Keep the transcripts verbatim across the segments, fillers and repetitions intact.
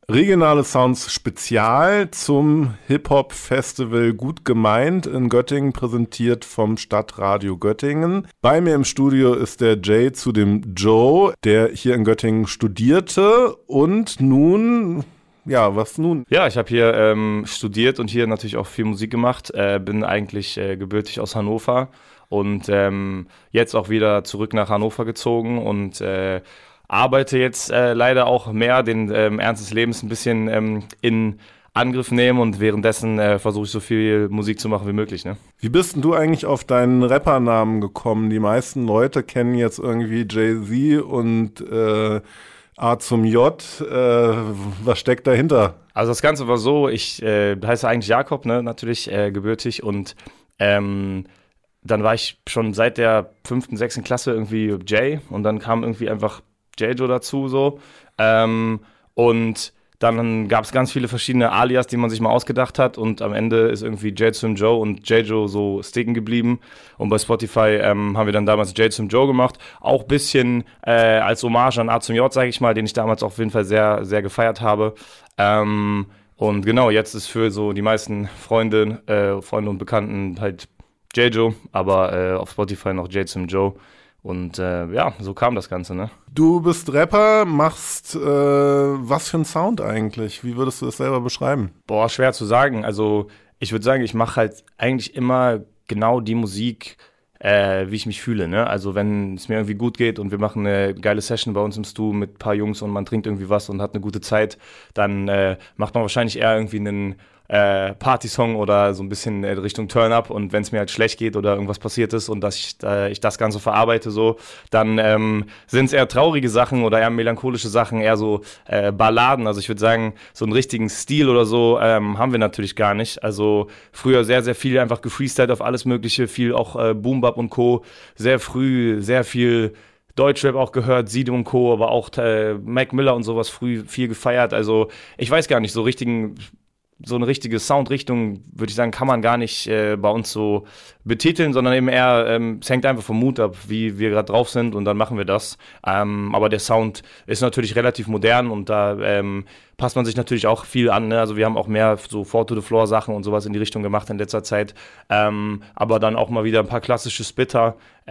Regionale Sounds Spezial zum Hip-Hop-Festival Gut gemeint in Göttingen, präsentiert vom Stadtradio Göttingen. Bei mir im Studio ist der Jay zu dem Joe, der hier in Göttingen studierte und nun... Ja, was nun? Ja, ich habe hier ähm, studiert und hier natürlich auch viel Musik gemacht. Äh, bin eigentlich äh, gebürtig aus Hannover und ähm, jetzt auch wieder zurück nach Hannover gezogen und äh, arbeite jetzt äh, leider auch mehr den ähm, Ernst des Lebens ein bisschen ähm, in Angriff nehmen und währenddessen äh, versuche ich so viel Musik zu machen wie möglich. Ne? Wie bist denn du eigentlich auf deinen Rappernamen gekommen? Die meisten Leute kennen jetzt irgendwie Jay-Z und äh, A zum J. Äh, was steckt dahinter? Also das Ganze war so, ich äh, heiße eigentlich Jakob, ne, natürlich äh, gebürtig und ähm, dann war ich schon seit der fünften, sechsten Klasse irgendwie Jay und dann kam irgendwie einfach J-Jo dazu so ähm, und dann gab es ganz viele verschiedene Alias, die man sich mal ausgedacht hat und am Ende ist irgendwie J zum Joe und J-Jo so sticken geblieben und bei Spotify ähm, haben wir dann damals J zum Joe gemacht, auch ein bisschen äh, als Hommage an A zum J, sage ich mal, den ich damals auf jeden Fall sehr, sehr gefeiert habe ähm, und genau, jetzt ist für so die meisten Freunde, äh, Freunde und Bekannten halt J-Jo, aber äh, auf Spotify noch J zum Joe. Und äh, ja, so kam das Ganze, ne? Du bist Rapper, machst äh, was für einen Sound eigentlich? Wie würdest du das selber beschreiben? Boah, schwer zu sagen. Also ich würde sagen, ich mache halt eigentlich immer genau die Musik, äh, wie ich mich fühle, ne? Also wenn es mir irgendwie gut geht und wir machen eine geile Session bei uns im Stu mit ein paar Jungs und man trinkt irgendwie was und hat eine gute Zeit, dann äh, macht man wahrscheinlich eher irgendwie einen Äh, Party-Song oder so ein bisschen äh, Richtung Turn-Up und wenn es mir halt schlecht geht oder irgendwas passiert ist und dass ich, äh, ich das Ganze verarbeite so, dann ähm, sind es eher traurige Sachen oder eher melancholische Sachen, eher so äh, Balladen. Also ich würde sagen, so einen richtigen Stil oder so ähm, haben wir natürlich gar nicht. Also früher sehr, sehr viel einfach gefreestylt auf alles Mögliche, viel auch äh, Boom Bap und Co. Sehr früh, sehr viel Deutschrap auch gehört, Sido und Co., aber auch äh, Mac Miller und sowas früh viel gefeiert. Also ich weiß gar nicht, so richtigen so eine richtige Soundrichtung, würde ich sagen, kann man gar nicht äh, bei uns so betiteln, sondern eben eher, ähm, es hängt einfach vom Mut ab, wie wir gerade drauf sind und dann machen wir das. Ähm, aber der Sound ist natürlich relativ modern und da ähm, passt man sich natürlich auch viel an. Ne? Also wir haben auch mehr so Four-to-the-Floor-Sachen und sowas in die Richtung gemacht in letzter Zeit. Ähm, aber dann auch mal wieder ein paar klassische Spitter.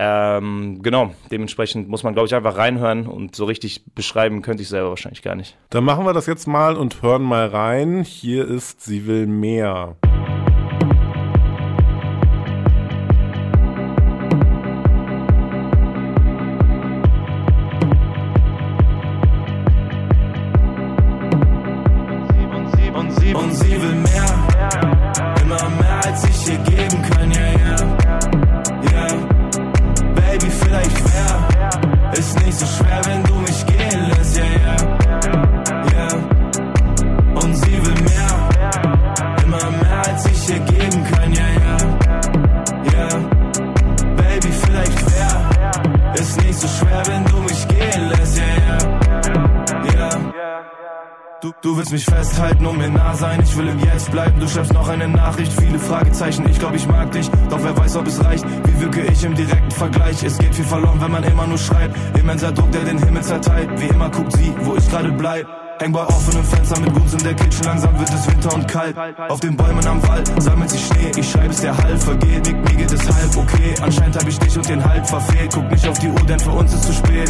Ähm, genau, dementsprechend muss man, glaube ich, einfach reinhören und so richtig beschreiben könnte ich selber wahrscheinlich gar nicht. Dann machen wir das jetzt mal und hören mal rein. Hier ist Sie will mehr. Und sie will mehr, immer mehr als ich ihr geben kann, ja, ja, ja. Baby, vielleicht wär, ist nicht so schwer, wenn du mich gehen lässt, ja, ja, ja. Und sie will mehr, immer mehr als ich ihr geben kann, ja, ja, ja. Baby, vielleicht wär, ist nicht so schwer, wenn du mich gehen lässt, ja, ja, ja. Du, du willst mich festhalten und mir nah sein, ich will im Jetzt bleiben, du schreibst noch eine Nachricht, viele Fragezeichen, ich glaub ich mag dich, doch wer weiß ob es reicht, wie wirke ich im direkten Vergleich, es geht viel verloren, wenn man immer nur schreibt, immenser Druck, der den Himmel zerteilt, wie immer guckt sie, wo ich gerade bleib. Häng bei offenem Fenster mit Guns in der Kitchen, langsam wird es Winter und kalt. Auf den Bäumen am Wald sammelt sich Schnee, ich schreib es der Halt vergeht, mir, mir geht es halb okay. Anscheinend hab ich dich und den Halt verfehlt, guck nicht auf die Uhr, denn für uns ist zu spät.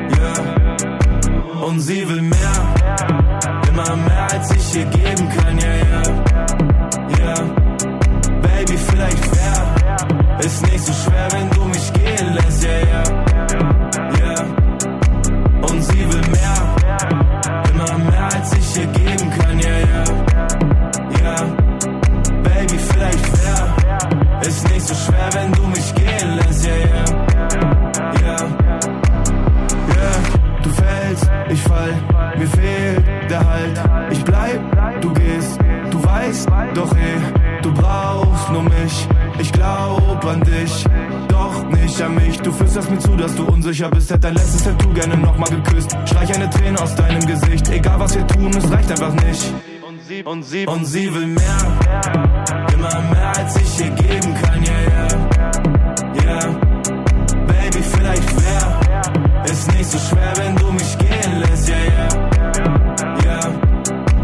Yeah. Und sie will mehr, immer mehr als ich ihr geben kann, ja, ja, ja. Baby, vielleicht wär, ist nicht so schwer, wenn du mich gehen lässt, ja, ja, ja. Und sie will mehr, immer mehr als ich ihr geben kann, ja, ja, ja. Baby, vielleicht wär, ist nicht so schwer, wenn du mich gehen lässt, ja, ja, ja, ja. Du fällst, ich fall, mir fehlt der Halt, ich bleib, du gehst, du weißt, doch eh, du brauchst nur mich, ich glaub an dich, doch nicht an mich, du flüsterst mir zu, dass du unsicher bist, hätt dein letztes Tattoo gerne nochmal geküsst, streich eine Träne aus deinem Gesicht, egal was wir tun, es reicht einfach nicht, und sie, und sie, und sie will mehr, immer mehr als ich ihr geben kann, ja, ja, ja, Baby, vielleicht wär, ist nicht so schwer, wenn du mich gehen lässt, ja, ja, ja.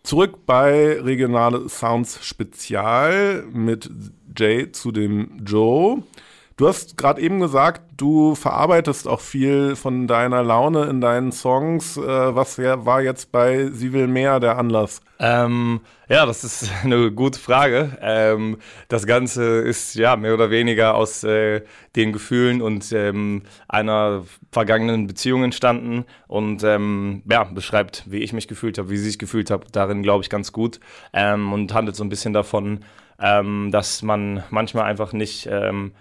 Zurück bei Regionale Sounds Spezial mit Jay zu dem Joe. Du hast gerade eben gesagt, du verarbeitest auch viel von deiner Laune in deinen Songs. Äh, was war jetzt bei Sie will mehr der Anlass? Ähm, ja, das ist eine gute Frage. Ähm, das Ganze ist ja mehr oder weniger aus äh, den Gefühlen und ähm, einer vergangenen Beziehung entstanden und ähm, ja, beschreibt, wie ich mich gefühlt habe, wie sie sich gefühlt hat, darin glaube ich ganz gut ähm, und handelt so ein bisschen davon, ähm, dass man manchmal einfach nicht ähm,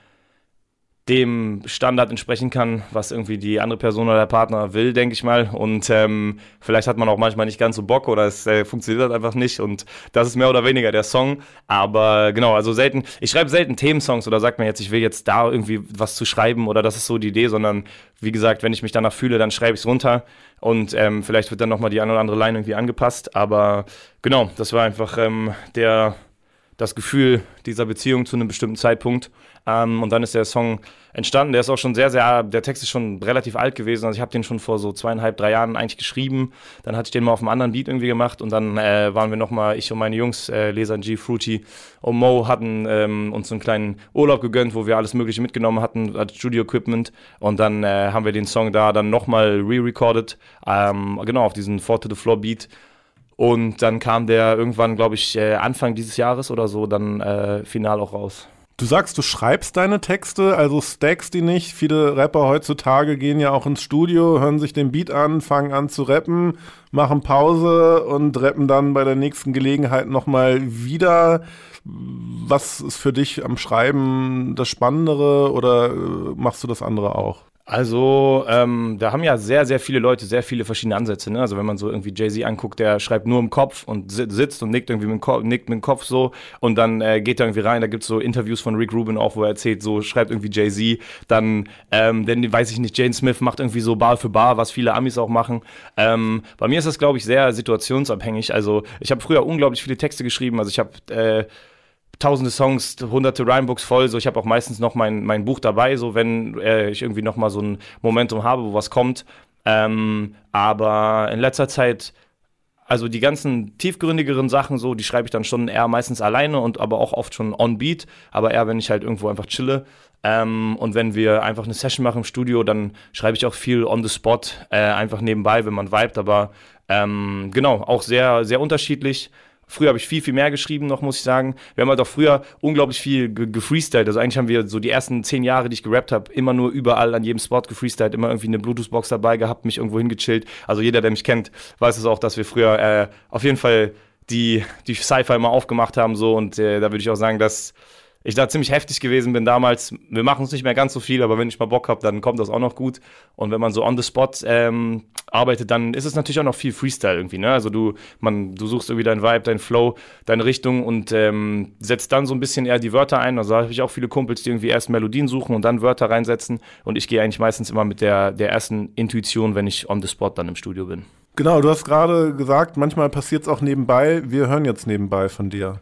dem Standard entsprechen kann, was irgendwie die andere Person oder der Partner will, denke ich mal. Und ähm, vielleicht hat man auch manchmal nicht ganz so Bock oder es äh, funktioniert halt einfach nicht. Und das ist mehr oder weniger der Song. Aber genau, also selten, ich schreibe selten Themensongs oder sagt mir jetzt, ich will jetzt da irgendwie was zu schreiben oder das ist so die Idee, sondern wie gesagt, wenn ich mich danach fühle, dann schreibe ich es runter. Und ähm, vielleicht wird dann nochmal die eine oder andere Line irgendwie angepasst. Aber genau, das war einfach ähm, der... das Gefühl dieser Beziehung zu einem bestimmten Zeitpunkt. Ähm, und dann ist der Song entstanden. Der ist auch schon sehr, sehr, der Text ist schon relativ alt gewesen. Also ich habe den schon vor so zweieinhalb, drei Jahren eigentlich geschrieben. Dann hatte ich den mal auf einem anderen Beat irgendwie gemacht. Und dann äh, waren wir nochmal, ich und meine Jungs, äh, Lesan G, Fruity und Mo, hatten ähm, uns so einen kleinen Urlaub gegönnt, wo wir alles Mögliche mitgenommen hatten als Studio-Equipment. Und dann äh, haben wir den Song da dann nochmal re-recorded. Ähm, genau, auf diesen Four to the Floor Beat. Und dann kam der irgendwann, glaube ich, äh, Anfang dieses Jahres oder so, dann äh, final auch raus. Du sagst, du schreibst deine Texte, also stackst die nicht. Viele Rapper heutzutage gehen ja auch ins Studio, hören sich den Beat an, fangen an zu rappen, machen Pause und rappen dann bei der nächsten Gelegenheit nochmal wieder. Was ist für dich am Schreiben das Spannendere oder machst du das andere auch? Also, ähm, da haben ja sehr, sehr viele Leute sehr viele verschiedene Ansätze, ne? Also wenn man so irgendwie Jay-Z anguckt, der schreibt nur im Kopf und sitzt und nickt irgendwie mit dem Kopf, nickt mit dem Kopf so und dann äh, geht er irgendwie rein, da gibt's so Interviews von Rick Rubin auch, wo er erzählt, so schreibt irgendwie Jay-Z, dann, ähm, denn weiß ich nicht, Jane Smith macht irgendwie so Bar für Bar, was viele Amis auch machen. Ähm, bei mir ist das, glaube ich, sehr situationsabhängig. Also ich habe früher unglaublich viele Texte geschrieben, also ich habe äh, tausende Songs, hunderte Rhymebooks voll, so ich habe auch meistens noch mein, mein Buch dabei, so wenn äh, ich irgendwie nochmal so ein Momentum habe, wo was kommt. Ähm, aber in letzter Zeit, also die ganzen tiefgründigeren Sachen, so, die schreibe ich dann schon eher meistens alleine und aber auch oft schon on beat, aber eher, wenn ich halt irgendwo einfach chille. Ähm, und wenn wir einfach eine Session machen im Studio, dann schreibe ich auch viel on the spot, äh, einfach nebenbei, wenn man vibet, aber ähm, genau, auch sehr, sehr unterschiedlich. Früher habe ich viel, viel mehr geschrieben noch, muss ich sagen. Wir haben halt auch früher unglaublich viel ge- gefreestylt. Also eigentlich haben wir so die ersten zehn Jahre, die ich gerappt habe, immer nur überall an jedem Spot gefreestylt, immer irgendwie eine Bluetooth-Box dabei gehabt, mich irgendwo hingechillt. Also jeder, der mich kennt, weiß es auch, dass wir früher äh, auf jeden Fall die, die Cypher immer aufgemacht haben. So. Und äh, da würde ich auch sagen, dass ich da ziemlich heftig gewesen bin damals. Wir machen es nicht mehr ganz so viel, aber wenn ich mal Bock habe, dann kommt das auch noch gut. Und wenn man so on the spot ähm, arbeitet, dann ist es natürlich auch noch viel Freestyle irgendwie, ne? Also du, man, du suchst irgendwie deinen Vibe, deinen Flow, deine Richtung und ähm, setzt dann so ein bisschen eher die Wörter ein. Also da habe ich auch viele Kumpels, die irgendwie erst Melodien suchen und dann Wörter reinsetzen. Und ich gehe eigentlich meistens immer mit der, der ersten Intuition, wenn ich on the spot dann im Studio bin. Genau, du hast gerade gesagt, manchmal passiert es auch nebenbei. Wir hören jetzt nebenbei von dir.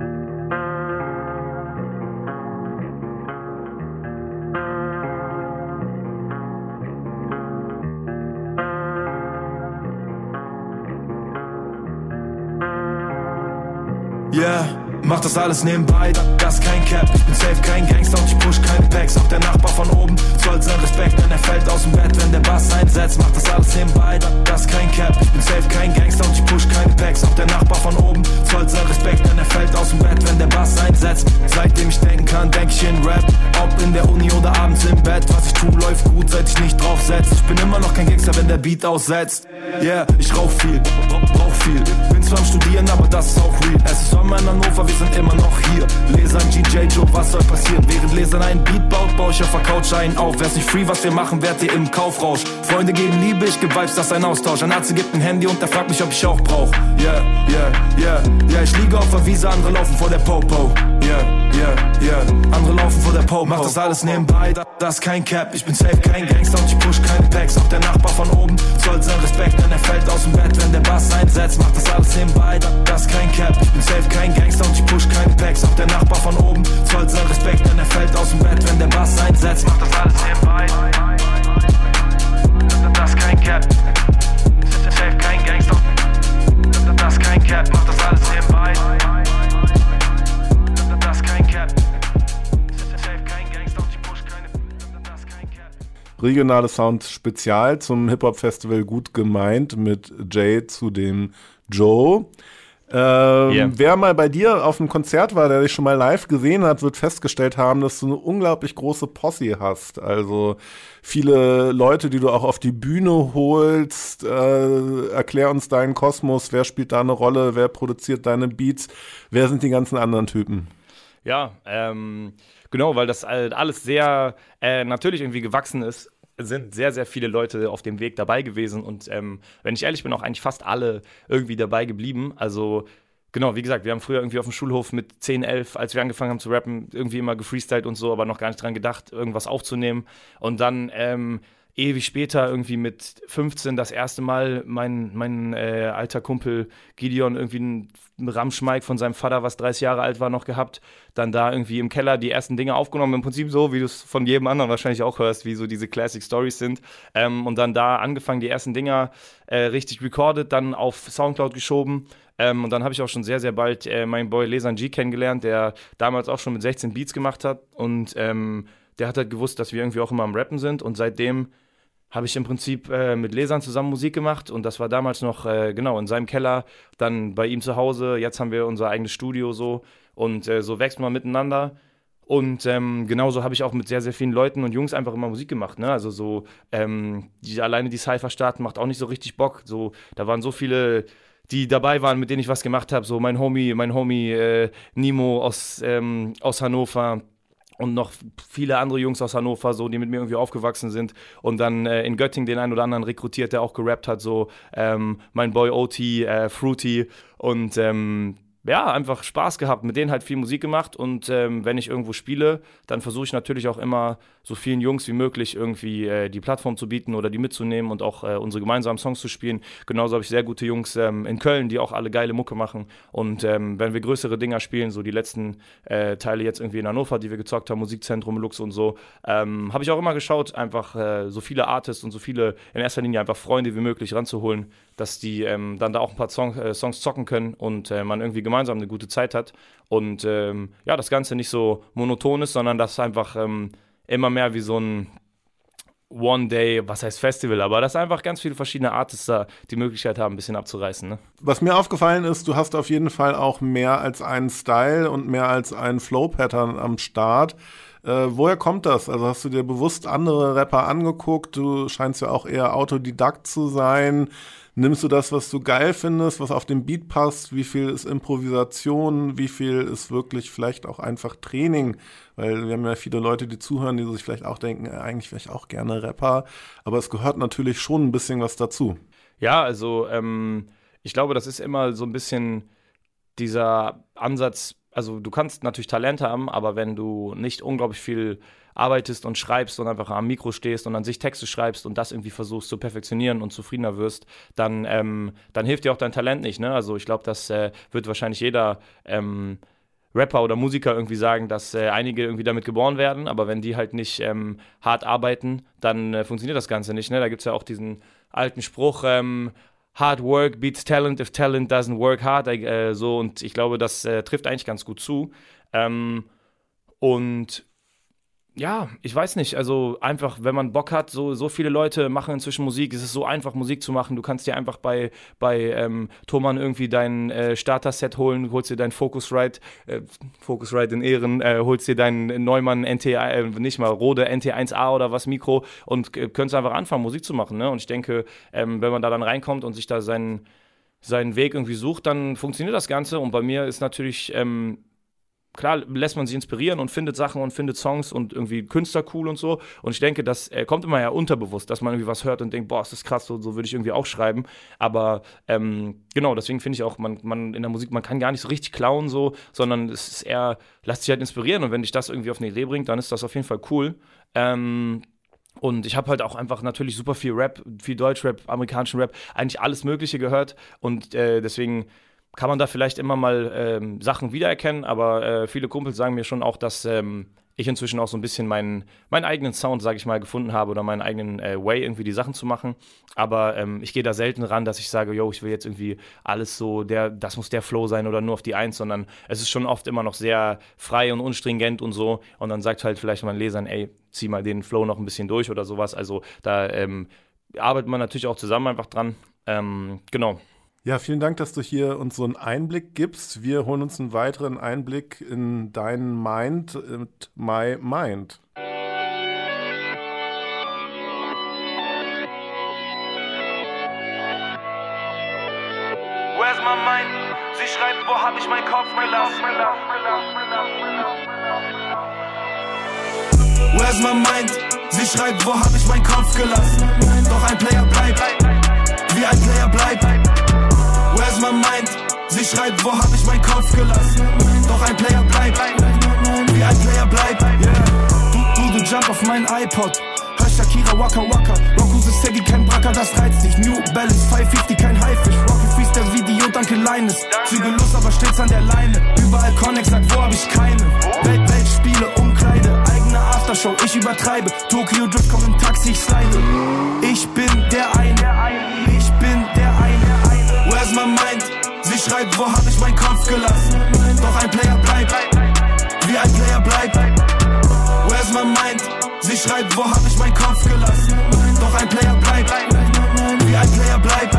Yeah, mach das alles nebenbei, das ist kein Cap. Ich bin safe, kein Gangster und ich push keine Packs. Auch der Nachbar von oben zollt sein Respekt, denn er fällt aus dem Bett, wenn der Bass einsetzt. Mach das alles nebenbei, das ist kein Cap. Ich bin safe, kein Gangster und ich push keine Packs. Auch der Nachbar von oben zollt sein Respekt, denn er fällt aus dem Bett, wenn der Bass einsetzt. Seitdem ich denken kann, denk ich in Rap. Ob in der Uni oder abends im Bett. Was ich tu, läuft gut, seit ich nicht drauf setz. Ich bin immer noch kein Gangster, wenn der Beat aussetzt. Yeah, ich rauch viel, brauch viel. Bin zwar am Studieren, aber das ist auch real. Es ist Sommer in Hannover, wir sind immer noch hier. Leser G J Joe, was soll passieren? Während Leser einen Beat baut, baue ich auf der Couch einen auf. Wär's nicht free, was wir machen, wärt ihr im Kaufrausch. Freunde geben Liebe, ich geb Vibes, das ist ein Austausch. Ein Arzt gibt ein Handy und der fragt mich, ob ich auch brauch. Yeah, yeah, yeah, yeah, ich liege auf der Wiese, andere laufen vor der Popo. Yeah, yeah, yeah, andere laufen vor der Popo. Mach das alles nebenbei, das ist kein Cap. Ich bin safe, kein Gangster und ich push keine Packs. Auch der Nachbar von oben zollt sein Respekt, denn er fällt aus dem Bett, wenn der Bass einsetzt. Mach das alles nebenbei, das ist kein Cap. Ich bin safe, kein Gangster und ich push keine Packs. Auch der Nachbar von oben zollt sein Respekt, denn er fällt aus dem Bett, wenn der Bass einsetzt. Mach das alles nebenbei, das ist kein Cap. Safe, kein Gangster, das ist kein Cap. Cap, mach das alles nebenbei. Das ist kein Cap. Safe kein Gangster und ich push keine. Das ist kein Cap. Regionale Sounds Spezial zum Hip-Hop-Festival Gut gemeint mit Jay zu dem Joe. Ähm, Yeah. Wer mal bei dir auf einem Konzert war, der dich schon mal live gesehen hat, wird festgestellt haben, dass du eine unglaublich große Posse hast. Also viele Leute, die du auch auf die Bühne holst. Äh, erklär uns deinen Kosmos. Wer spielt da eine Rolle? Wer produziert deine Beats? Wer sind die ganzen anderen Typen? Ja, ähm, genau, weil das halt alles sehr äh, natürlich irgendwie gewachsen ist, sind sehr, sehr viele Leute auf dem Weg dabei gewesen und ähm, wenn ich ehrlich bin, auch eigentlich fast alle irgendwie dabei geblieben. Also genau, wie gesagt, wir haben früher irgendwie auf dem Schulhof mit zehn, elf, als wir angefangen haben zu rappen, irgendwie immer gefreestylt und so, aber noch gar nicht dran gedacht, irgendwas aufzunehmen. Und dann ähm, ewig später, irgendwie mit fünfzehn, das erste Mal mein, mein äh, alter Kumpel Gideon irgendwie einen Ramschmike von seinem Vater, was dreißig Jahre alt war, noch gehabt. Dann da irgendwie im Keller die ersten Dinge aufgenommen. Im Prinzip so, wie du es von jedem anderen wahrscheinlich auch hörst, wie so diese Classic Stories sind. Ähm, und dann da angefangen, die ersten Dinger äh, richtig recorded, dann auf Soundcloud geschoben. Ähm, und dann habe ich auch schon sehr, sehr bald äh, meinen Boy Lesan G kennengelernt, der damals auch schon mit sechzehn Beats gemacht hat. Und ähm, der hat halt gewusst, dass wir irgendwie auch immer am Rappen sind. Und seitdem habe ich im Prinzip äh, mit Lesan zusammen Musik gemacht und das war damals noch, äh, genau, in seinem Keller, dann bei ihm zu Hause, jetzt haben wir unser eigenes Studio so und äh, so wächst man miteinander und ähm, genauso habe ich auch mit sehr, sehr vielen Leuten und Jungs einfach immer Musik gemacht, ne, also so, ähm, die, alleine die Cypher starten macht auch nicht so richtig Bock, so, da waren so viele, die dabei waren, mit denen ich was gemacht habe, so mein Homie, mein Homie äh, Nimo aus, ähm, aus Hannover, und noch viele andere Jungs aus Hannover, so, die mit mir irgendwie aufgewachsen sind. Und dann äh, in Göttingen den einen oder anderen rekrutiert, der auch gerappt hat, so ähm, mein Boy O T, äh, Fruity. Und ähm, ja, einfach Spaß gehabt, mit denen halt viel Musik gemacht. Und ähm, wenn ich irgendwo spiele, dann versuche ich natürlich auch immer so vielen Jungs wie möglich irgendwie äh, die Plattform zu bieten oder die mitzunehmen und auch äh, unsere gemeinsamen Songs zu spielen. Genauso habe ich sehr gute Jungs ähm, in Köln, die auch alle geile Mucke machen. Und ähm, wenn wir größere Dinger spielen, so die letzten äh, Teile jetzt irgendwie in Hannover, die wir gezockt haben, Musikzentrum, Lux und so, ähm, habe ich auch immer geschaut, einfach äh, so viele Artists und so viele, in erster Linie einfach Freunde wie möglich ranzuholen, dass die ähm, dann da auch ein paar Song, äh, Songs zocken können und äh, man irgendwie gemeinsam eine gute Zeit hat. Und ähm, ja, das Ganze nicht so monoton ist, sondern das einfach ähm, immer mehr wie so ein One-Day, was heißt Festival, aber dass einfach ganz viele verschiedene Artists da die Möglichkeit haben, ein bisschen abzureißen. Ne? Was mir aufgefallen ist, du hast auf jeden Fall auch mehr als einen Style und mehr als einen Flow-Pattern am Start. Äh, woher kommt das? Also hast du dir bewusst andere Rapper angeguckt? Du scheinst ja auch eher Autodidakt zu sein. Nimmst du das, was du geil findest, was auf den Beat passt? Wie viel ist Improvisation? Wie viel ist wirklich vielleicht auch einfach Training? Weil wir haben ja viele Leute, die zuhören, die sich vielleicht auch denken, äh, eigentlich wäre ich auch gerne Rapper. Aber es gehört natürlich schon ein bisschen was dazu. Ja, also ähm, ich glaube, das ist immer so ein bisschen dieser Ansatz, also du kannst natürlich Talent haben, aber wenn du nicht unglaublich viel arbeitest und schreibst und einfach am Mikro stehst und an sich Texte schreibst und das irgendwie versuchst zu perfektionieren und zufriedener wirst, dann, ähm, dann hilft dir auch dein Talent nicht. Ne? Also ich glaube, das äh, wird wahrscheinlich jeder ähm, Rapper oder Musiker irgendwie sagen, dass äh, einige irgendwie damit geboren werden, aber wenn die halt nicht ähm, hart arbeiten, dann äh, funktioniert das Ganze nicht. Ne? Da gibt es ja auch diesen alten Spruch, ähm, Hard work beats talent if talent doesn't work hard. Äh, so, und ich glaube, das äh, trifft eigentlich ganz gut zu. Ähm, und ja, ich weiß nicht, also einfach, wenn man Bock hat, so, so viele Leute machen inzwischen Musik, es ist so einfach, Musik zu machen, du kannst dir einfach bei, bei ähm, Thomann irgendwie dein äh, Starter-Set holen, holst dir dein Focusrite, äh, Focusrite in Ehren, äh, holst dir dein Neumann N T, äh, nicht mal, Rode N T eins A oder was, Mikro und äh, könntest einfach anfangen, Musik zu machen, ne? Und ich denke, ähm, wenn man da dann reinkommt und sich da seinen, seinen Weg irgendwie sucht, dann funktioniert das Ganze und bei mir ist natürlich, ähm, klar lässt man sich inspirieren und findet Sachen und findet Songs und irgendwie Künstler cool und so. Und ich denke, das äh, kommt immer ja unterbewusst, dass man irgendwie was hört und denkt, boah, ist das krass, so, so würde ich irgendwie auch schreiben. Aber ähm, genau, deswegen finde ich auch, man, man in der Musik, man kann gar nicht so richtig klauen, so, sondern es ist eher, lasst sich halt inspirieren. Und wenn dich das irgendwie auf eine Idee bringt, dann ist das auf jeden Fall cool. Ähm, Und ich habe halt auch einfach natürlich super viel Rap, viel Deutschrap, amerikanischen Rap, eigentlich alles Mögliche gehört. Und äh, deswegen kann man da vielleicht immer mal ähm, Sachen wiedererkennen, aber äh, viele Kumpels sagen mir schon auch, dass ähm, ich inzwischen auch so ein bisschen meinen, meinen eigenen Sound, sage ich mal, gefunden habe oder meinen eigenen äh, Way, irgendwie die Sachen zu machen. Aber ähm, ich gehe da selten ran, dass ich sage, yo, ich will jetzt irgendwie alles so, der, das muss der Flow sein oder nur auf die Eins, sondern es ist schon oft immer noch sehr frei und unstringent und so. Und dann sagt halt vielleicht mein Lesern, ey, zieh mal den Flow noch ein bisschen durch oder sowas. Also da ähm, arbeitet man natürlich auch zusammen einfach dran. Ähm, genau. Ja, vielen Dank, dass du hier uns so einen Einblick gibst. Wir holen uns einen weiteren Einblick in deinen Mind mit My Mind. Where's my mind? Sie schreibt, wo hab ich meinen Kopf gelassen? Where's my mind? Sie schreibt, wo hab ich meinen Kopf gelassen? Doch ein Player bleibt, wie ein Player bleibt. Where's my mind? Sie schreibt, wo hab ich meinen Kopf gelassen? Doch ein Player bleibt, wie ein Player bleibt. Yeah. Du, du, du jump auf meinen iPod. Hör Shakira, Waka Waka. Roku Segi, kein Bracker, das reizt dich. New Balance, fünfhundertfünfzig, kein Haifisch. Rocky Freestyle, Video, danke Leines. Zügellos, aber stets an der Leine. Überall Connex, sagt, wo hab ich keine? Welt, Weltspiele, Umkleide, eigene Aftershow, ich übertreibe. Tokyo Drift, komm im Taxi, ich slide. Ich bin der eine, ich bin der eine. Where's my mind? Sie schreibt, wo hab ich meinen Kopf gelassen? Doch ein Player bleibt, wie ein Player bleibt. Where's my mind? Sie schreibt, wo hab ich meinen Kopf gelassen? Doch ein Player bleibt, wie ein Player bleibt.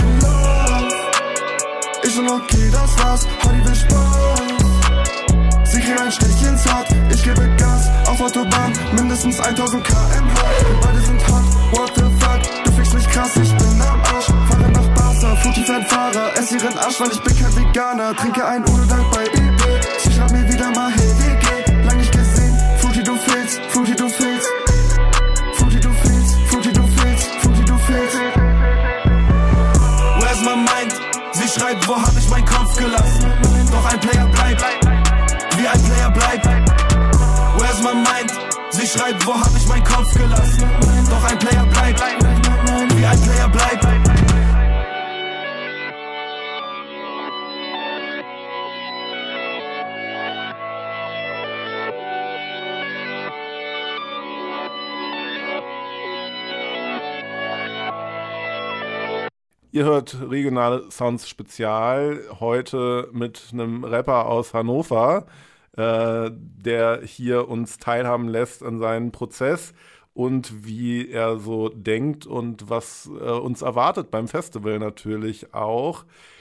Ich und okay, das war's, Hardy will Spaß. Sie kriegen ein Stich ins Hart, ich gebe Gas auf Autobahn, mindestens tausend Kilometer pro Stunde. Wir beide sind hot, what the fuck, du fickst mich krass, ich bin am Arsch. Fahre nach Barca, Frutti-Fan-Fahrer, ess ihren Arsch, weil ich bin kein Veganer. Trinke ein Udo Dank bei B B, sie schreibt mir wieder mal, hey W G, lang nicht gesehen, Frutti, du fehlst, Frutti, du fehlst. Frutti, du fehlst, Frutti, du fehlst, Frutti, du fehlst. Where's my mind? Sie schreibt, wo hab ich meinen Kopf gelassen? Doch ein Player bleibt, wie ein Player bleibt. Where's my mind? Sie schreibt, wo hab ich meinen Kopf gelassen? Doch ein Player bleibt, wie ein Player bleibt. Ihr hört Regionale Sounds Spezial, heute mit einem Rapper aus Hannover, äh, der hier uns teilhaben lässt an seinem Prozess und wie er so denkt und was äh, uns erwartet beim Festival natürlich auch.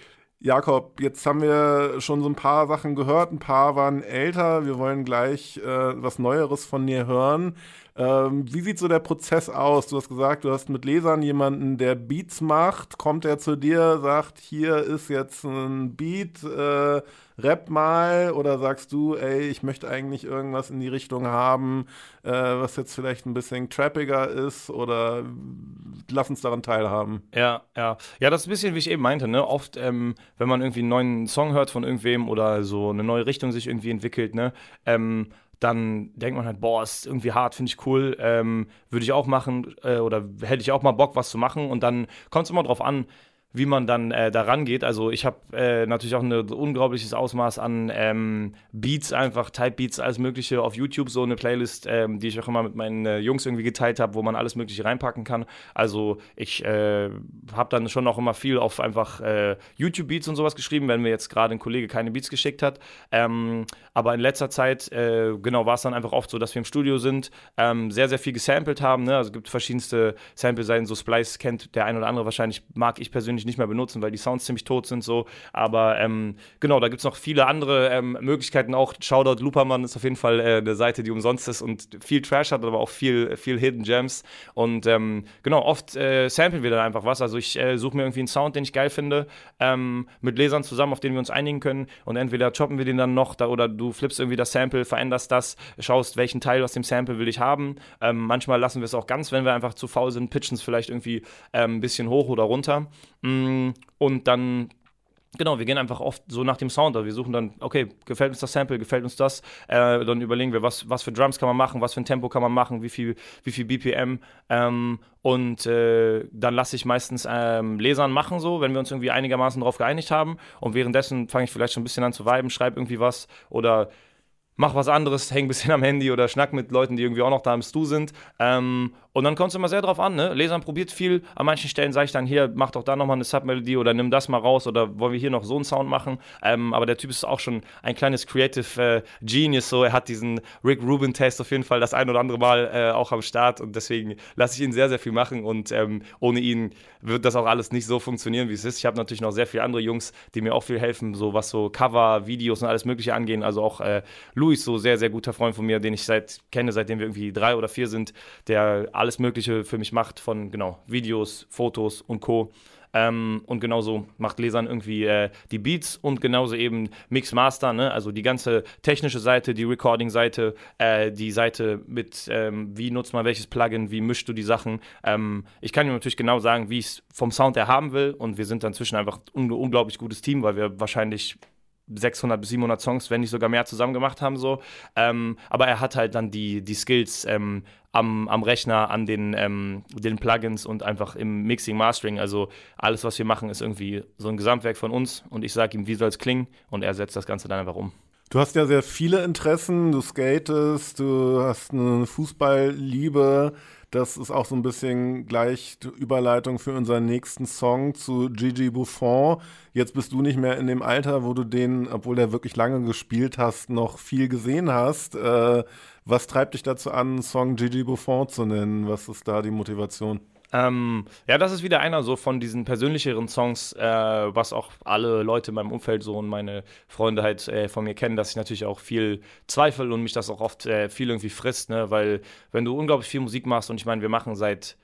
Jakob, jetzt haben wir schon so ein paar Sachen gehört, ein paar waren älter, wir wollen gleich äh, was Neueres von dir hören. Ähm, wie sieht so der Prozess aus? Du hast gesagt, du hast mit Lesern jemanden, der Beats macht. Kommt er zu dir, sagt, hier ist jetzt ein Beat, äh, rap mal, oder sagst du, ey, ich möchte eigentlich irgendwas in die Richtung haben, äh, was jetzt vielleicht ein bisschen trappiger ist, oder lass uns daran teilhaben. Ja, ja. Ja, das ist ein bisschen, wie ich eben meinte, ne? Oft, ähm, wenn man irgendwie einen neuen Song hört von irgendwem oder so eine neue Richtung sich irgendwie entwickelt, ne, ähm, dann denkt man halt, boah, ist irgendwie hart, finde ich cool, ähm, würde ich auch machen äh, oder hätte ich auch mal Bock, was zu machen, und dann kommt es immer drauf an, wie man dann äh, da rangeht. Also ich habe äh, natürlich auch ein unglaubliches Ausmaß an ähm, Beats, einfach Type-Beats, alles mögliche auf YouTube, so eine Playlist, ähm, die ich auch immer mit meinen äh, Jungs irgendwie geteilt habe, wo man alles mögliche reinpacken kann. Also ich äh, habe dann schon auch immer viel auf einfach äh, YouTube-Beats und sowas geschrieben, wenn mir jetzt gerade ein Kollege keine Beats geschickt hat. Ähm, aber in letzter Zeit, äh, genau, war es dann einfach oft so, dass wir im Studio sind, ähm, sehr, sehr viel gesampelt haben, ne? Also es gibt verschiedenste Sample-Seiten, so Splice kennt der ein oder andere wahrscheinlich, mag ich persönlich nicht mehr benutzen, weil die Sounds ziemlich tot sind, so, aber ähm, genau, da gibt es noch viele andere ähm, Möglichkeiten auch. Shoutout Lupermann ist auf jeden Fall äh, eine Seite, die umsonst ist und viel Trash hat, aber auch viel, viel Hidden Gems, und ähm, genau, oft äh, samplen wir dann einfach was, also ich äh, suche mir irgendwie einen Sound, den ich geil finde, ähm, mit Lesern zusammen, auf den wir uns einigen können, und entweder choppen wir den dann noch, da, oder du flippst irgendwie das Sample, veränderst das, schaust, welchen Teil aus dem Sample will ich haben, ähm, manchmal lassen wir es auch ganz, wenn wir einfach zu faul sind, pitchen es vielleicht irgendwie ähm, ein bisschen hoch oder runter. Und dann, genau, wir gehen einfach oft so nach dem Sound. Wir suchen dann, okay, gefällt uns das Sample, gefällt uns das? Äh, dann überlegen wir, was, was für Drums kann man machen, was für ein Tempo kann man machen, wie viel, wie viel B P M. Ähm, und äh, dann lasse ich meistens ähm, Lesern machen, so, wenn wir uns irgendwie einigermaßen darauf geeinigt haben. Und währenddessen fange ich vielleicht schon ein bisschen an zu viben, schreibe irgendwie was oder mach was anderes, häng ein bisschen am Handy oder schnack mit Leuten, die irgendwie auch noch da im Stu sind. Ähm, und dann kommt es immer sehr drauf an, ne? Lesern probiert viel. An manchen Stellen sage ich dann, hier, mach doch da nochmal eine Submelodie oder nimm das mal raus oder wollen wir hier noch so einen Sound machen. Ähm, aber der Typ ist auch schon ein kleines Creative äh, Genius, so. Er hat diesen Rick Rubin-Test auf jeden Fall das ein oder andere Mal äh, auch am Start und deswegen lasse ich ihn sehr, sehr viel machen und ähm, ohne ihn wird das auch alles nicht so funktionieren, wie es ist. Ich habe natürlich noch sehr viele andere Jungs, die mir auch viel helfen, so was so Cover, Videos und alles Mögliche angehen. Also auch äh, Luis, so sehr, sehr guter Freund von mir, den ich seit kenne, seitdem wir irgendwie drei oder vier sind, der alles Mögliche für mich macht von, genau, Videos, Fotos und Co. Ähm, und genauso macht Lesan irgendwie äh, die Beats und genauso eben Mix Master, ne? Also die ganze technische Seite, die Recording-Seite, äh, die Seite mit, ähm, wie nutzt man welches Plugin, wie mischst du die Sachen. Ähm, ich kann ihm natürlich genau sagen, wie ich es vom Sound her haben will und wir sind dann zwischen einfach ein unglaublich gutes Team, weil wir wahrscheinlich sechshundert bis siebenhundert Songs, wenn nicht sogar mehr, zusammen gemacht haben. So. Ähm, aber er hat halt dann die, die Skills ähm, am, am Rechner, an den, ähm, den Plugins und einfach im Mixing, Mastering. Also alles, was wir machen, ist irgendwie so ein Gesamtwerk von uns und ich sage ihm, wie soll es klingen und er setzt das Ganze dann einfach um. Du hast ja sehr viele Interessen, du skatest, du hast eine Fußballliebe. Das ist auch so ein bisschen gleich die Überleitung für unseren nächsten Song zu Gigi Buffon. Jetzt bist du nicht mehr in dem Alter, wo du den, obwohl der wirklich lange gespielt hast, noch viel gesehen hast. Äh, was treibt dich dazu an, einen Song Gigi Buffon zu nennen? Was ist da die Motivation? Ähm, ja, das ist wieder einer so von diesen persönlicheren Songs, äh, was auch alle Leute in meinem Umfeld so und meine Freunde halt äh, von mir kennen, dass ich natürlich auch viel zweifle und mich das auch oft äh, viel irgendwie frisst, ne, weil wenn du unglaublich viel Musik machst und ich meine, wir machen seit,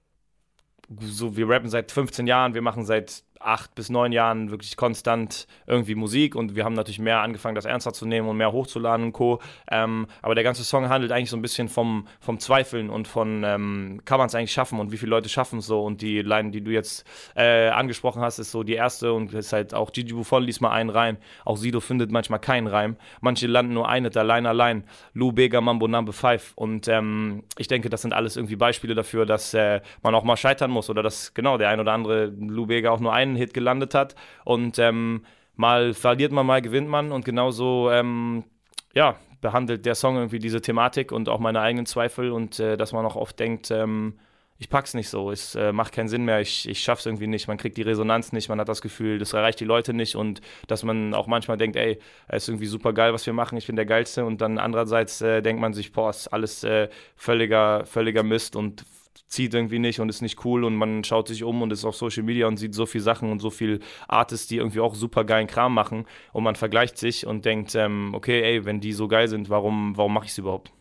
so wir rappen seit fünfzehn Jahren, wir machen seit acht bis neun Jahren wirklich konstant irgendwie Musik und wir haben natürlich mehr angefangen, das ernster zu nehmen und mehr hochzuladen und Co. Ähm, aber der ganze Song handelt eigentlich so ein bisschen vom, vom Zweifeln und von, ähm, kann man es eigentlich schaffen und wie viele Leute schaffen es so und die Line, die du jetzt äh, angesprochen hast, ist so die erste und ist halt auch Gigi Buffon liest mal einen Reim, auch Sido findet manchmal keinen Reim, manche landen nur eine, allein allein, Lou Bega, Mambo Number Five und ähm, ich denke, das sind alles irgendwie Beispiele dafür, dass äh, man auch mal scheitern muss oder dass genau der ein oder andere Lou Bega auch nur einen Hit gelandet hat und ähm, mal verliert man, mal gewinnt man und genauso ähm, ja, behandelt der Song irgendwie diese Thematik und auch meine eigenen Zweifel und äh, dass man auch oft denkt, ähm, ich pack's nicht so, es äh, macht keinen Sinn mehr, ich, ich schaff's irgendwie nicht, man kriegt die Resonanz nicht, man hat das Gefühl, das erreicht die Leute nicht und dass man auch manchmal denkt, ey, es ist irgendwie super geil, was wir machen, ich bin der Geilste und dann andererseits äh, denkt man sich, boah, ist alles äh, völliger, völliger Mist und zieht irgendwie nicht und ist nicht cool und man schaut sich um und ist auf Social Media und sieht so viel Sachen und so viel Artists, die irgendwie auch super geilen Kram machen und man vergleicht sich und denkt, ähm, okay, ey, wenn die so geil sind, warum, warum mache ich es überhaupt?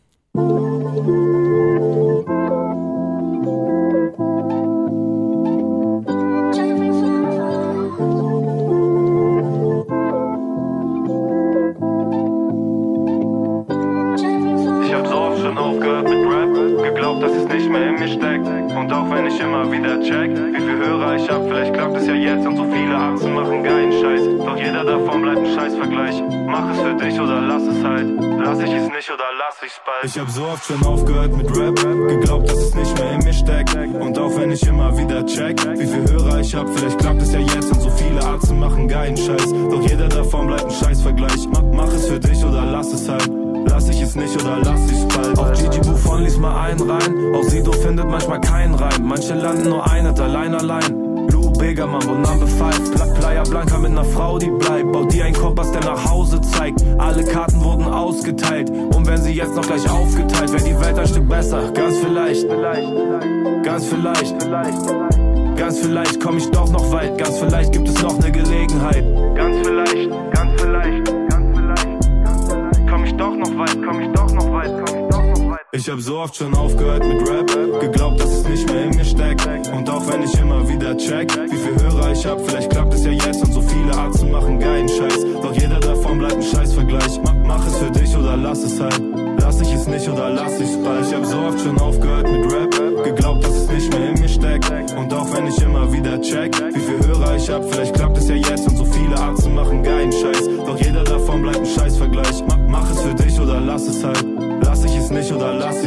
Ich hab so oft schon aufgehört mit Rap, geglaubt, dass es nicht mehr in mir steckt. Und auch wenn ich immer wieder check, wie viel Hörer ich hab, vielleicht klappt es ja jetzt und so viele Arzen machen geilen Scheiß. Doch jeder davon bleibt ein Scheißvergleich. Mach es für dich oder lass es halt. Lass ich es nicht oder lass ich's bald. Ich hab so oft schon aufgehört mit Rap, geglaubt, dass es nicht mehr in mir steckt. Und auch wenn ich immer wieder check, wie viel Hörer ich hab, vielleicht klappt es ja jetzt und so viele Arzen machen geilen Scheiß. Doch jeder davon bleibt ein Scheißvergleich. Mach, mach es für dich oder lass es halt. Lass ich es nicht oder lass ich's bald. Auch Gigi Buffon liest mal einen rein. Auch Sido findet manchmal keinen Reim. Manche landen nur eine, allein allein. Lou Bega, Mambo Number Five. Pla Playa Blanca mit ner Frau, die bleibt. Baut dir einen Kompass, der nach Hause zeigt. Alle Karten wurden ausgeteilt. Und wenn sie jetzt noch gleich aufgeteilt, wäre die Welt ein Stück besser. Ganz vielleicht, ganz vielleicht, ganz vielleicht komm ich doch noch weit. Ganz vielleicht gibt es noch ne Gelegenheit. Ganz vielleicht, ganz vielleicht. Komm ich doch noch weit, komm ich doch noch weit, komm ich doch noch weit. Ich hab so oft schon aufgehört mit Rap, geglaubt, dass es nicht mehr in mir steckt. Und auch wenn ich immer wieder check, wie viel Hörer ich hab, vielleicht klappt es ja jetzt und so viele Arzen machen geilen Scheiß. Doch jeder davon bleibt ein Scheißvergleich. Mach, mach es für dich oder lass es halt. Lass ich es nicht oder lass ich's bald. Ich hab so oft schon aufgehört mit Rap, geglaubt, dass es nicht mehr in mir steckt. Und auch wenn ich immer wieder check, wie viel Hörer ich hab, vielleicht klappt es ja jetzt und so viele Arzen machen geilen Scheiß. Doch jeder davon bleibt ein Scheißvergleich. Mach, mach es für dich oder lass es halt. Lass ich es nicht oder lass ich's bald.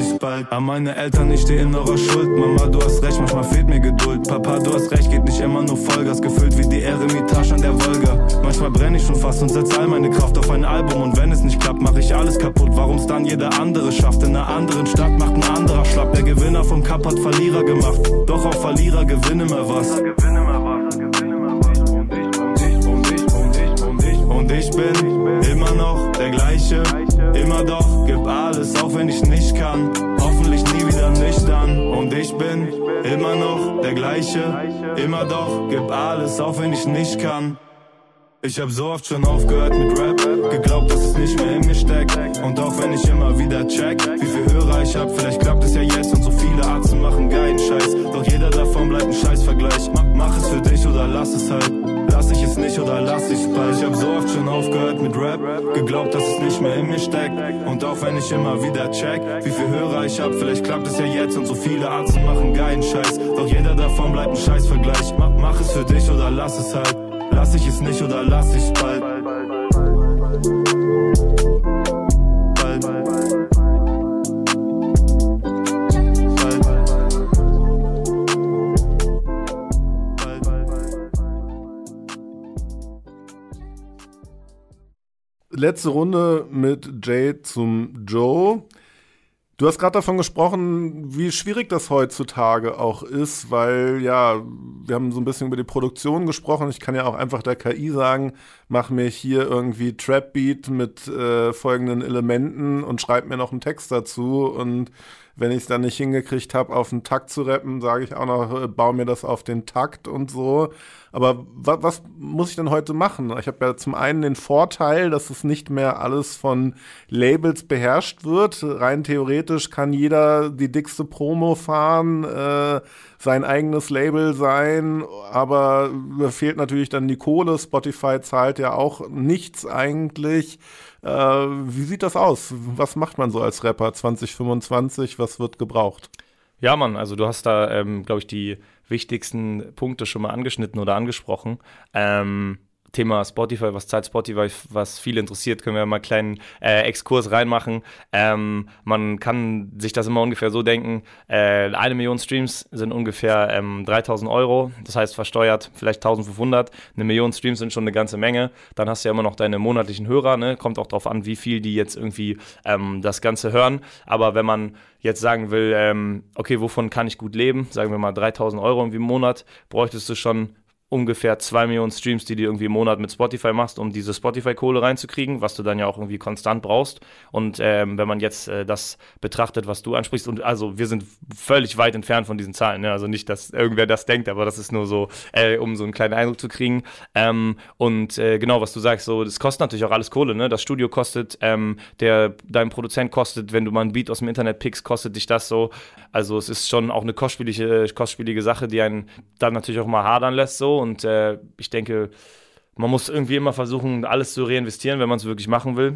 Sag an meine Eltern, ich steh in eurer Schuld. Mama, du hast recht, manchmal fehlt mir Geduld. Papa, du hast recht, geht nicht immer nur Vollgas. Gefüllt wie die Eremitage an der Wolga. Manchmal brenne ich schon fast und setz all meine Kraft auf ein Album. Und wenn es nicht klappt, mach ich alles kaputt. Warum's dann jeder andere schafft? In einer anderen Stadt macht ein anderer schlapp. Der Gewinner vom Cup hat Verlierer gemacht. Doch auch Verlierer gewinnen immer was. Und ich bin immer noch der gleiche, immer doch, gib alles, auch wenn ich nicht kann, hoffentlich nie wieder nüchtern. Und ich bin immer noch der gleiche, immer doch, gib alles, auch wenn ich nicht kann. Ich hab so oft schon aufgehört mit Rap, geglaubt, dass es nicht mehr in mir steckt. Und auch wenn ich immer wieder check, wie viel Hörer ich hab, vielleicht klappt es ja jetzt. Und so viele Arzen machen geilen Scheiß, doch jeder davon bleibt ein Scheißvergleich. Mach, mach es für dich oder lass es halt, lass ich es nicht oder lass ich's bald. Ich hab so oft schon aufgehört mit Rap, geglaubt, dass es nicht mehr in mir steckt. Und auch wenn ich immer wieder check, wie viel Hörer ich hab, vielleicht klappt es ja jetzt. Und so viele Arzen machen geilen Scheiß, doch jeder davon bleibt ein Scheißvergleich. Mach, mach es für dich oder lass es halt, lass ich es nicht oder lass ich's bald. Bald. Letzte Runde mit Jay zum Joe. Du hast gerade davon gesprochen, wie schwierig das heutzutage auch ist, weil ja, wir haben so ein bisschen über die Produktion gesprochen. Ich kann ja auch einfach der K I sagen, mach mir hier irgendwie Trap-Beat mit äh, folgenden Elementen und schreib mir noch einen Text dazu. Und wenn ich es dann nicht hingekriegt habe, auf den Takt zu rappen, sage ich auch noch, äh, baue mir das auf den Takt und so. Aber wa- was muss ich denn heute machen? Ich habe ja zum einen den Vorteil, dass es nicht mehr alles von Labels beherrscht wird. Rein theoretisch kann jeder die dickste Promo fahren, äh, sein eigenes Label sein, aber da fehlt natürlich dann die Kohle. Spotify zahlt ja auch nichts eigentlich. Äh, wie sieht das aus? Was macht man so als Rapper zwanzig fünfundzwanzig? Was wird gebraucht? Ja, Mann, also du hast da, ähm, glaube ich, die wichtigsten Punkte schon mal angeschnitten oder angesprochen. Ähm, Thema Spotify, was zahlt Spotify, was viele interessiert, können wir mal einen kleinen äh, Exkurs reinmachen. Ähm, man kann sich das immer ungefähr so denken, äh, eine Million Streams sind ungefähr ähm, dreitausend Euro, das heißt versteuert vielleicht eintausendfünfhundert, eine Million Streams sind schon eine ganze Menge, dann hast du ja immer noch deine monatlichen Hörer, ne? Kommt auch drauf an, wie viel die jetzt irgendwie ähm, das Ganze hören, aber wenn man jetzt sagen will, ähm, okay, wovon kann ich gut leben, sagen wir mal dreitausend Euro irgendwie im Monat, bräuchtest du schon ungefähr zwei Millionen Streams, die du irgendwie im Monat mit Spotify machst, um diese Spotify-Kohle reinzukriegen, was du dann ja auch irgendwie konstant brauchst. Und ähm, wenn man jetzt äh, das betrachtet, was du ansprichst, und also wir sind völlig weit entfernt von diesen Zahlen, ne? Also nicht, dass irgendwer das denkt, aber das ist nur so, äh, um so einen kleinen Eindruck zu kriegen. Ähm, und äh, genau, was du sagst, so, das kostet natürlich auch alles Kohle, ne? Das Studio kostet, ähm, der, dein Produzent kostet, wenn du mal einen Beat aus dem Internet pickst, kostet dich das so. Also es ist schon auch eine kostspielige, kostspielige Sache, die einen dann natürlich auch mal hadern lässt, so. Und äh, ich denke, man muss irgendwie immer versuchen, alles zu reinvestieren, wenn man es wirklich machen will.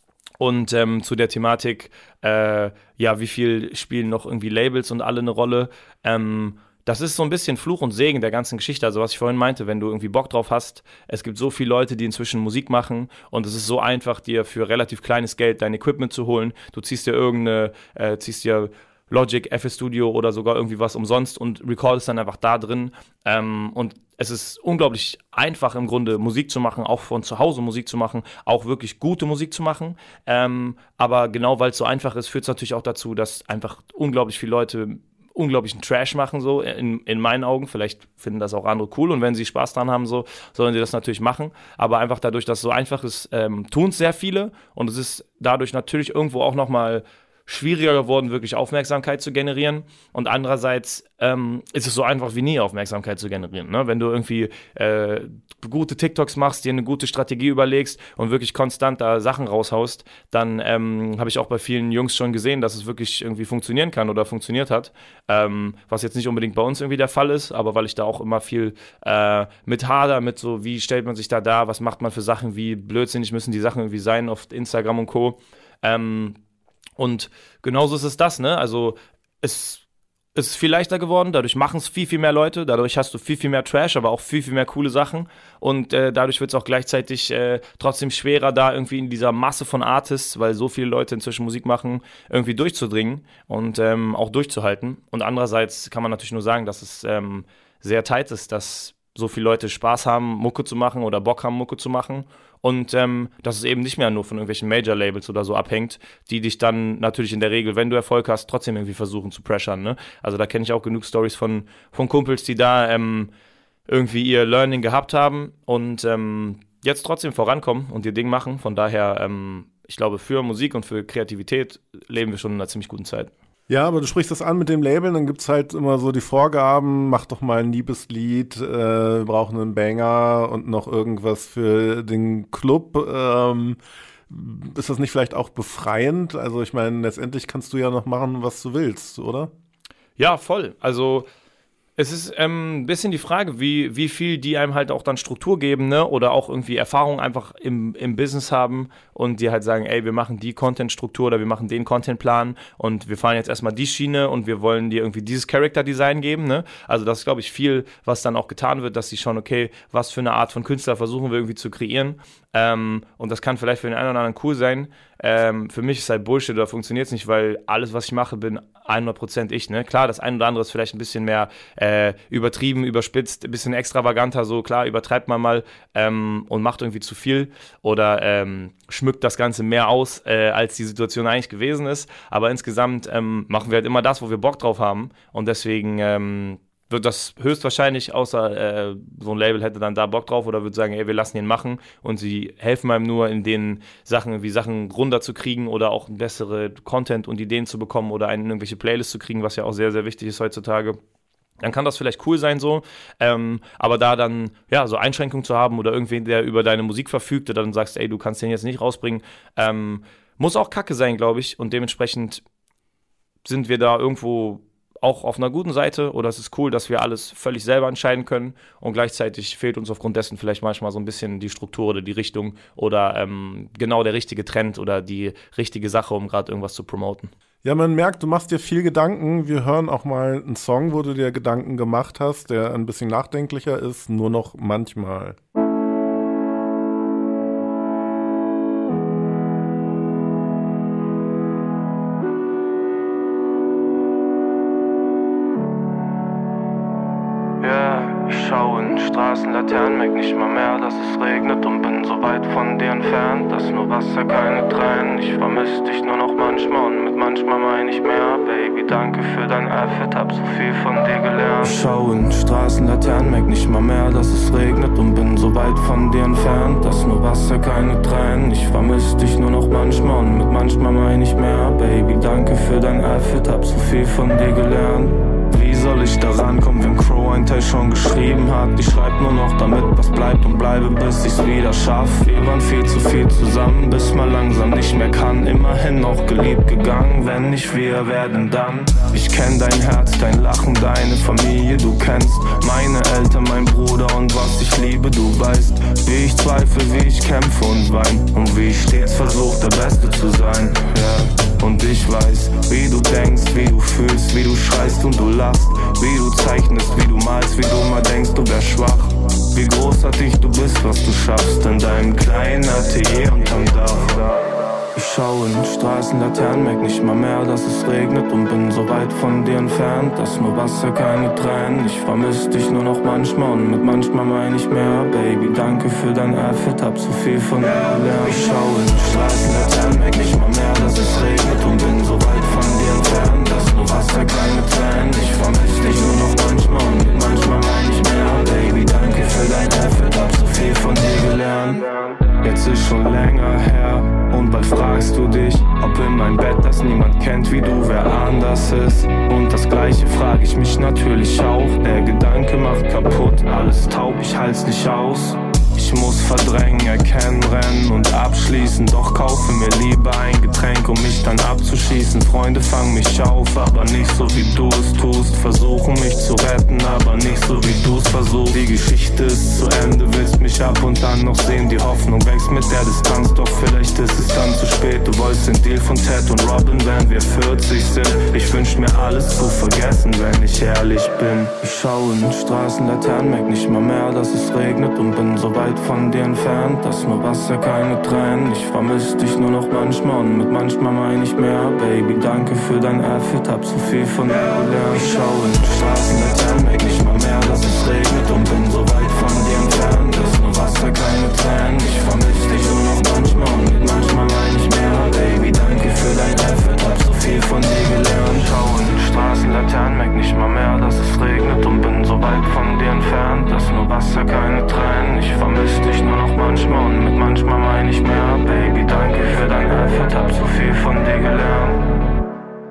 Und ähm, zu der Thematik, äh, ja, wie viel spielen noch irgendwie Labels und alle eine Rolle? Ähm, das ist so ein bisschen Fluch und Segen der ganzen Geschichte. Also was ich vorhin meinte, wenn du irgendwie Bock drauf hast, es gibt so viele Leute, die inzwischen Musik machen und es ist so einfach, dir für relativ kleines Geld dein Equipment zu holen. Du ziehst dir irgendeine, äh, ziehst dir Logic, F L Studio oder sogar irgendwie was umsonst und recordest dann einfach da drin. Ähm, und es ist unglaublich einfach im Grunde Musik zu machen, auch von zu Hause Musik zu machen, auch wirklich gute Musik zu machen. Ähm, aber genau weil es so einfach ist, führt es natürlich auch dazu, dass einfach unglaublich viele Leute unglaublichen Trash machen, so in, in meinen Augen. Vielleicht finden das auch andere cool und wenn sie Spaß dran haben, so sollen sie das natürlich machen. Aber einfach dadurch, dass es so einfach ist, ähm, tun es sehr viele und es ist dadurch natürlich irgendwo auch nochmal schwieriger geworden, wirklich Aufmerksamkeit zu generieren. Und andererseits ähm, ist es so einfach wie nie, Aufmerksamkeit zu generieren. Ne? Wenn du irgendwie äh, gute TikToks machst, dir eine gute Strategie überlegst und wirklich konstant da Sachen raushaust, dann ähm, habe ich auch bei vielen Jungs schon gesehen, dass es wirklich irgendwie funktionieren kann oder funktioniert hat. Ähm, was jetzt nicht unbedingt bei uns irgendwie der Fall ist, aber weil ich da auch immer viel äh, mit hader, mit so, wie stellt man sich da dar, was macht man für Sachen, wie blödsinnig müssen die Sachen irgendwie sein auf Instagram und Co. Ähm, Und genauso ist es das, ne? Also es ist es viel leichter geworden, dadurch machen es viel, viel mehr Leute, dadurch hast du viel, viel mehr Trash, aber auch viel, viel mehr coole Sachen und äh, dadurch wird es auch gleichzeitig äh, trotzdem schwerer, da irgendwie in dieser Masse von Artists, weil so viele Leute inzwischen Musik machen, irgendwie durchzudringen und ähm, auch durchzuhalten. Und andererseits kann man natürlich nur sagen, dass es ähm, sehr tight ist, dass so viele Leute Spaß haben, Mucke zu machen oder Bock haben, Mucke zu machen. Und ähm, dass es eben nicht mehr nur von irgendwelchen Major-Labels oder so abhängt, die dich dann natürlich in der Regel, wenn du Erfolg hast, trotzdem irgendwie versuchen zu pressern. Ne? Also da kenne ich auch genug Stories von, von Kumpels, die da ähm, irgendwie ihr Learning gehabt haben und ähm, jetzt trotzdem vorankommen und ihr Ding machen. Von daher, ähm, ich glaube, für Musik und für Kreativität leben wir schon in einer ziemlich guten Zeit. Ja, aber du sprichst das an mit dem Label, dann gibt es halt immer so die Vorgaben, mach doch mal ein Liebeslied, äh, wir brauchen einen Banger und noch irgendwas für den Club. Ähm, ist das nicht vielleicht auch befreiend? Also ich meine, letztendlich kannst du ja noch machen, was du willst, oder? Ja, voll. Also es ist ähm, ein bisschen die Frage, wie, wie viel die einem halt auch dann Struktur geben, ne? Oder auch irgendwie Erfahrung einfach im, im Business haben und die halt sagen, ey, wir machen die Content-Struktur oder wir machen den Contentplan und wir fahren jetzt erstmal die Schiene und wir wollen dir irgendwie dieses Character-Design geben, ne? Also das ist, glaube ich, viel, was dann auch getan wird, dass sie schauen, okay, was für eine Art von Künstler versuchen wir irgendwie zu kreieren. Ähm, und das kann vielleicht für den einen oder anderen cool sein. Ähm, für mich ist halt Bullshit oder funktioniert es nicht, weil alles, was ich mache, bin hundert Prozent ich, ne? Klar, das ein oder andere ist vielleicht ein bisschen mehr äh, übertrieben, überspitzt, ein bisschen extravaganter, so klar, übertreibt man mal ähm, und macht irgendwie zu viel oder ähm, schmückt das Ganze mehr aus, äh, als die Situation eigentlich gewesen ist. Aber insgesamt ähm, machen wir halt immer das, wo wir Bock drauf haben und deswegen ähm, wird das höchstwahrscheinlich, außer äh, so ein Label hätte dann da Bock drauf oder würde sagen, ey, wir lassen ihn machen und sie helfen einem nur in den Sachen, wie Sachen runterzukriegen oder auch bessere Content und Ideen zu bekommen oder in irgendwelche Playlists zu kriegen, was ja auch sehr, sehr wichtig ist heutzutage. Dann kann das vielleicht cool sein so, ähm, aber da dann ja so Einschränkungen zu haben oder irgendwen, der über deine Musik verfügt oder dann sagst, ey, du kannst den jetzt nicht rausbringen, ähm, muss auch kacke sein, glaube ich, und dementsprechend sind wir da irgendwo auch auf einer guten Seite oder es ist cool, dass wir alles völlig selber entscheiden können und gleichzeitig fehlt uns aufgrund dessen vielleicht manchmal so ein bisschen die Struktur oder die Richtung oder ähm, genau der richtige Trend oder die richtige Sache, um gerade irgendwas zu promoten. Ja, man merkt, du machst dir viel Gedanken. Wir hören auch mal einen Song, wo du dir Gedanken gemacht hast, der ein bisschen nachdenklicher ist, nur noch manchmal. Schau in Straßenlaternen, merk nicht mal mehr, dass es regnet und bin so weit von dir entfernt, dass nur Wasser, keine Tränen. Ich vermiss dich nur noch manchmal und mit manchmal meine ich mehr. Baby, danke für dein Effort, hab so viel von dir gelernt. Ich schau in Straßenlaternen, merk nicht mal mehr, dass es regnet und bin so weit von dir entfernt, dass nur Wasser, keine Tränen. Ich vermiss dich nur noch manchmal und mit manchmal meine ich mehr. Baby, danke für dein Effort, hab so viel von dir gelernt. Wie soll ich da rankommen, wenn Crow ein Teil schon geschrieben hat? Ich schreib nur noch damit, was bleibt und bleibe, bis ich's wieder schaff. Wir waren viel zu viel zusammen, bis man langsam nicht mehr kann. Immerhin noch geliebt gegangen, wenn nicht wir werden dann. Ich kenn dein Herz, dein Lachen, deine Familie, du kennst meine Eltern, mein Bruder und was ich liebe, du weißt, wie ich zweifle, wie ich kämpfe und wein und wie ich stets versuch, der Beste zu sein, yeah. Und ich weiß, wie du denkst, wie du fühlst, wie du schreist und du lachst, wie du zeichnest, wie du malst, wie du mal denkst, du wärst schwach. Wie großartig du bist, was du schaffst in deinem kleinen Atelier unterm Dach. Ich schau in Straßenlaternen, merk nicht mal mehr, dass es regnet und bin so weit von dir entfernt, dass nur Wasser, keine Tränen. Ich vermiss dich nur noch manchmal und mit manchmal meine ich mehr. Baby, danke für dein Effort, hab so viel von dir gelernt. Ich schau in Straßenlaternen, merk nicht mal mehr, dass es regnet und bin so weit von dir entfernt, dass nur Wasser, keine Tränen. Ich vermiss dich nur noch manchmal und mit manchmal meine ich mehr. Baby, danke für dein Effort, hab so viel von dir gelernt. Jetzt ist schon länger her und bald fragst du dich, ob in meinem Bett das niemand kennt wie du, wer anders ist. Und das gleiche frag ich mich natürlich auch, der Gedanke macht kaputt, alles taub, ich halt's nicht aus. Ich ich muss verdrängen, erkennen, rennen und abschließen. Doch kaufe mir lieber ein Getränk, um mich dann abzuschießen. Freunde fangen mich auf, aber nicht so wie du es tust. Versuchen mich zu retten, aber nicht so wie du es versuchst. Die Geschichte ist zu Ende, willst mich ab und dann noch sehen. Die Hoffnung wächst mit der Distanz, doch vielleicht ist es dann zu spät. Du wolltest den Deal von Ted und Robin, wenn wir vierzig sind. Ich wünsch mir alles zu vergessen, wenn ich ehrlich bin. Ich schaue in den Straßenlaternen, merk nicht mal mehr, dass es regnet und bin so weit von dir entfernt, dass nur Wasser, keine Tränen. Ich vermiss dich nur noch manchmal und mit manchmal meine ich mehr. Baby, danke für dein Effort, hab so viel von dir gelernt. Ich schaue in den Straßenlaternen, merk nicht mal mehr, dass es regnet und bin so weit von dir entfernt, dass nur Wasser, keine Tränen. Ich vermiss dich nur noch manchmal und mit manchmal meine ich mehr. Baby, danke für dein Effort, hab so viel von dir gelernt. Schau in den Straßenlaternen, merk nicht mal mehr, dass es regnet und bin so weit von dir entfernt, dass nur Wasser, keine Tränen. Ich vermiss dich nur noch manchmal und mit manchmal meine ich mehr. Baby, danke für dein Effort, hab so viel von dir gelernt.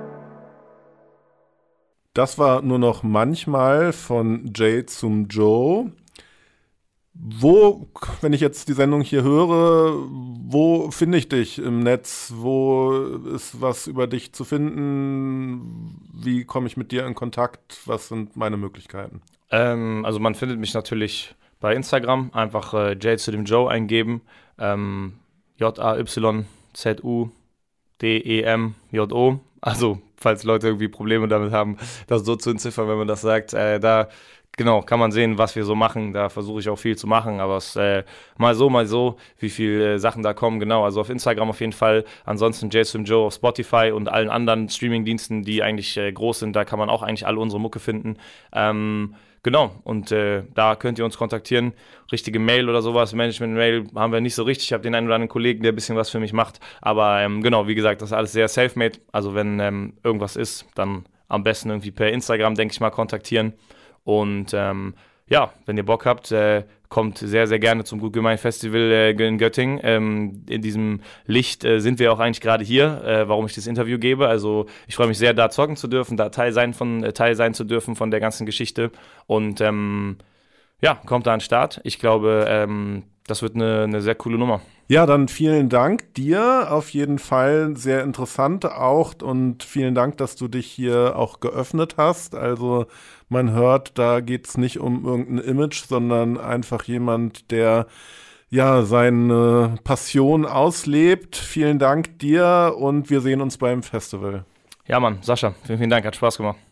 Das war nur noch manchmal von Jay zum Joe. Wo, wenn ich jetzt die Sendung hier höre, wo finde ich dich im Netz? Wo ist was über dich zu finden? Wie komme ich mit dir in Kontakt? Was sind meine Möglichkeiten? Ähm, also man findet mich natürlich bei Instagram. Einfach äh, Jay zu dem Joe eingeben. Ähm, J A Y Z U D E M J O. Also falls Leute irgendwie Probleme damit haben, das so zu entziffern, wenn man das sagt. Äh, da Genau, kann man sehen, was wir so machen. Da versuche ich auch viel zu machen, aber es äh, mal so, mal so, wie viele äh, Sachen da kommen. Genau, also auf Instagram auf jeden Fall. Ansonsten Jay zum Joe auf Spotify und allen anderen Streamingdiensten, die eigentlich äh, groß sind. Da kann man auch eigentlich alle unsere Mucke finden. Ähm, genau, und äh, da könnt ihr uns kontaktieren. Richtige Mail oder sowas, Management-Mail haben wir nicht so richtig. Ich habe den einen oder anderen Kollegen, der ein bisschen was für mich macht. Aber ähm, genau, wie gesagt, das ist alles sehr self-made. Also wenn ähm, irgendwas ist, dann am besten irgendwie per Instagram, denke ich mal, kontaktieren. Und ähm, ja, wenn ihr Bock habt, äh, kommt sehr, sehr gerne zum Gutgemeint-Festival äh, in Göttingen. Ähm, in diesem Licht äh, sind wir auch eigentlich gerade hier, äh, warum ich das Interview gebe. Also ich freue mich sehr, da zocken zu dürfen, da Teil sein, von, äh, Teil sein zu dürfen von der ganzen Geschichte. Und ähm, ja, kommt da an den Start. Ich glaube, ähm, das wird eine, eine sehr coole Nummer. Ja, dann vielen Dank dir, auf jeden Fall sehr interessant auch und vielen Dank, dass du dich hier auch geöffnet hast. Also man hört, da geht es nicht um irgendein Image, sondern einfach jemand, der ja seine Passion auslebt. Vielen Dank dir und wir sehen uns beim Festival. Ja Mann, Sascha, vielen, vielen Dank, hat Spaß gemacht.